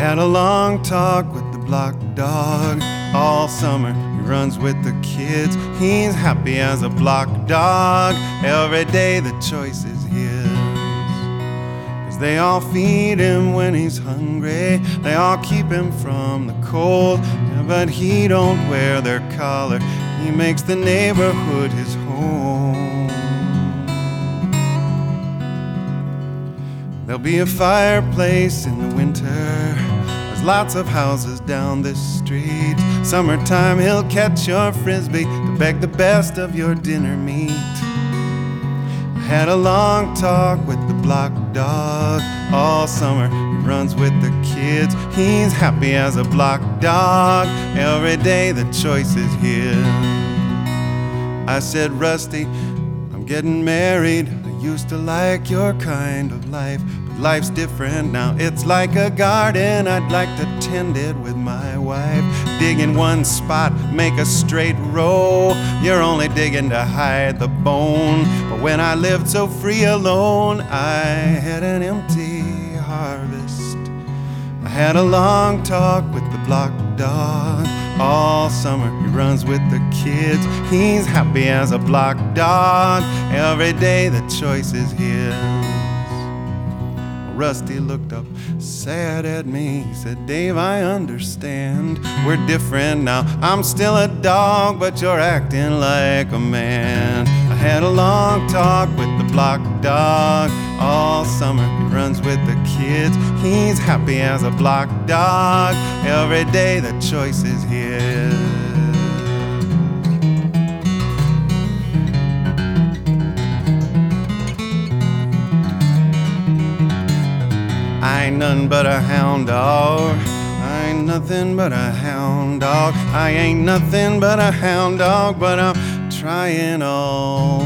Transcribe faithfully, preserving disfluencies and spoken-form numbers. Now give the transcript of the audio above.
Had a long talk with the block dog all summer. He runs with the kids. He's happy as a block dog. Every day the choice is his. 'Cause they all feed him when he's hungry. They all keep him from the cold. Yeah, but he don't wear their collar. He makes the neighborhood his home. There'll be a fireplace in the winter. There's lots of houses down this street. Summertime he'll catch your frisbee to beg the best of your dinner meat. I had a long talk with the block dog all summer. He runs with the kids. He's happy as a block dog. Every day the choice is his. I said, Rusty, I'm getting married. I used to like your kind of life, but life's different now. It's like a garden. I'd like to tend it with my wife. Dig in one spot, make a straight row. You're only digging to hide the bone. But when I lived so free alone, I had an empty harvest. I had a long talk with the block dog all summer. He runs with the kids. He's happy as a block dog. Every day the choice is his. Rusty looked up sad at me. He said, Dave, I understand. We're different now. I'm still a dog, but you're acting like a man. I had a long talk with the block dog all summer. He runs with the kids. He's happy as a block dog. Every day the choice is his. I ain't nothing but a hound dog. I ain't nothing but a hound dog. I ain't nothing but a hound dog, but I'm trying all